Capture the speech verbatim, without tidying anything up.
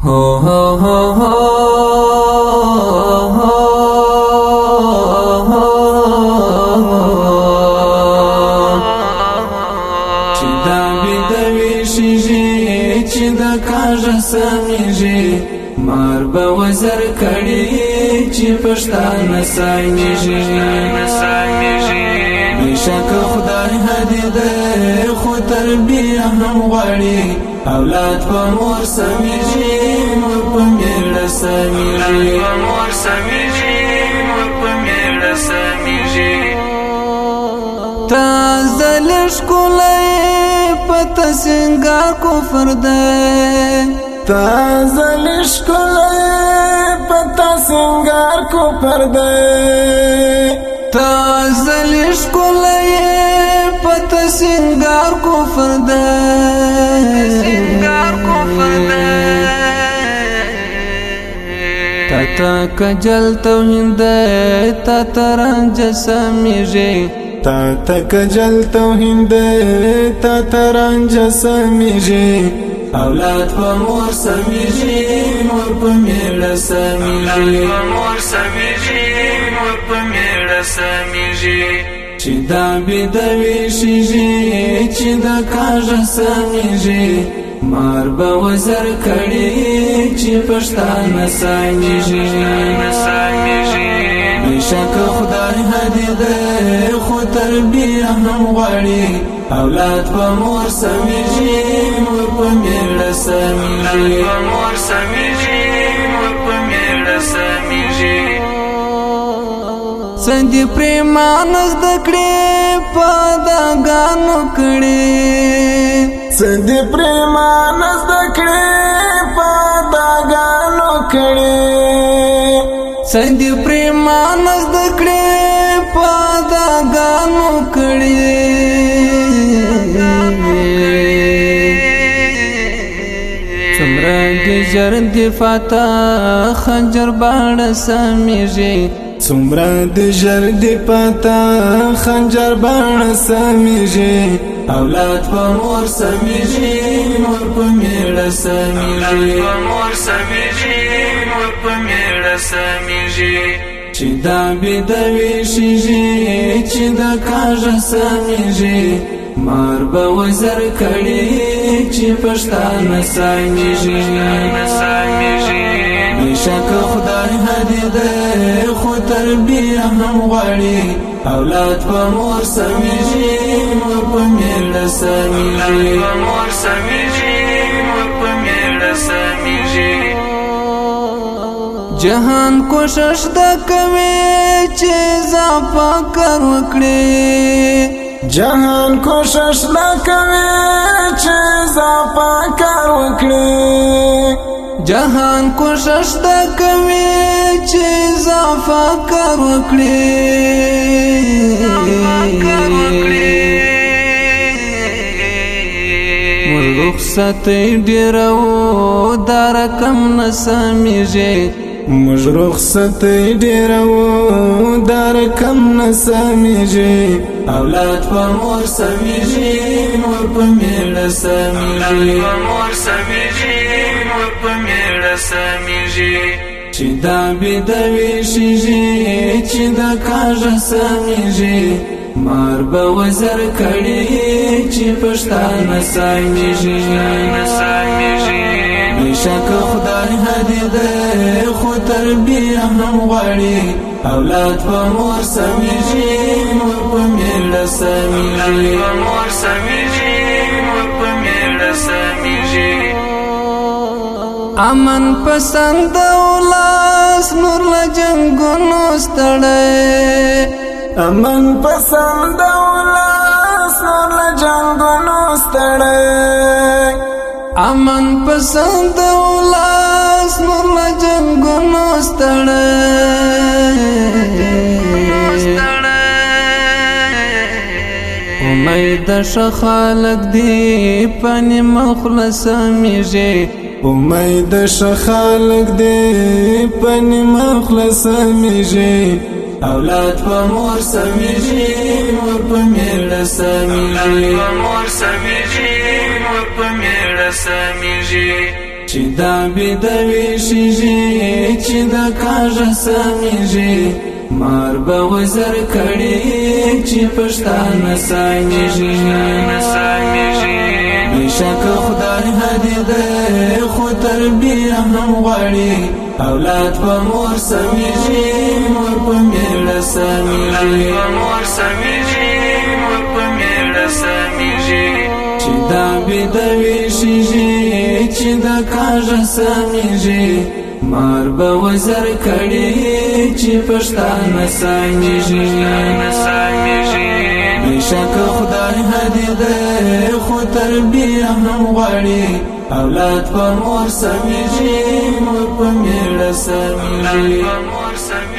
ho ho ho ho چې دا بدوي شيږي چې دا کاژه سميږي مار به وزر کړي چې پښتانه سميږي بشک خدای هدي ده خو تربیه هم غواړي اولاد په مور سميږي مور په میړه سميږي مور سميږي مور په میړه سميږي تازل شکولای پته سنگار کفر ده تازل شکولای پته سنگار کفر ده تازل شکولای پته سنگار کفر ده سنگار کفر ده تا کجل توهین ده تا ترنج سميږي تا تکجل توهین ده تا ترنج سميږي اولاد په مور سميږي مور په میړه سميږي مور سميږي مور په میړه سميږي چې دا بدوي شيږي چې دا کاژه سميږي مار به وزر کړي چې پښتانه سميږي بشک خدای هدي ده خو تربیه هم غواړي اولاد په مور سميږي مور په میړه سميږي مور سميږي مور په میړه سميږي سندي پریمان زده کړې پاداګانو کړې سندي پریمان زده کړې پاداګانو کړې سندي پریمان زده کړې پاداګانو کړې څومره دې ژر دې فاتح خنجر باڼه سميږي څومره دې ژر دې پاتا خنجر باڼه سميږي اولاد په مور سميږي مور په میړه سميږي مور سميږي مور په میړه سميږي چې دا بدوي شيږي چې دا کاژه سميږي مار به وزر کړي چې پښتانه سميږي بشک خدای هدي ده خو تربیه هم غواړي اولاد په مور سميږي مور په میړه سميږي مور سميږي مور په میړه سميږي جهان کوشش د کوي چې زاپا کار وکړي جهان کوشش لا کوي چې زاپا کار وکړي جهان کوشش د کوي چې زاپا کار وکړي مر رخصت ډیر و دار کم نسميږي مج رخصت ډیر و دار کم نسميږي اولاد په مور سميږي مور په میړه سميږي مور سميږي مور په میړه سميږي چې دا بدوي شيږي چې دا کاژه سميږي مار به وزر کړي چې پښتانه سميږي بشک خدای هدي ده خو تربیه هم غواړي اولاد په مور سميږي مور په میړه سميږي مور سميږي مور په میړه سميږي امن پسند ولاس نور له جنگونو ستړی امن پسند ولاس نور له جنگونو ستړی امن پسند ولاس نور له جنگونو ستړی امید شخالق دی پنی مخلص سميږي امید شخالق دی پنی مخلص سميږي اولاد په مور سميږي مور په میړه سميږي مور سميږي مور په میړه سميږي چې دا بيدوي شيږي چې دا کاږه سميږي مار به وزر کړي چې پښتانه سميږي بشک خدای هدي ده خو تربیه هم غواړي اولاد په مور سميږي مور په میړه سميږي مور سميږي مور په میړه سميږي چې دا بيدوي شيږي چې دا کاږه سميږي مار به وزر کړي چې پښتانه سميږي بشک خدای هدي ده خو تربیه هم غواړي اولاد په مور سميږي مور په میړه سميږي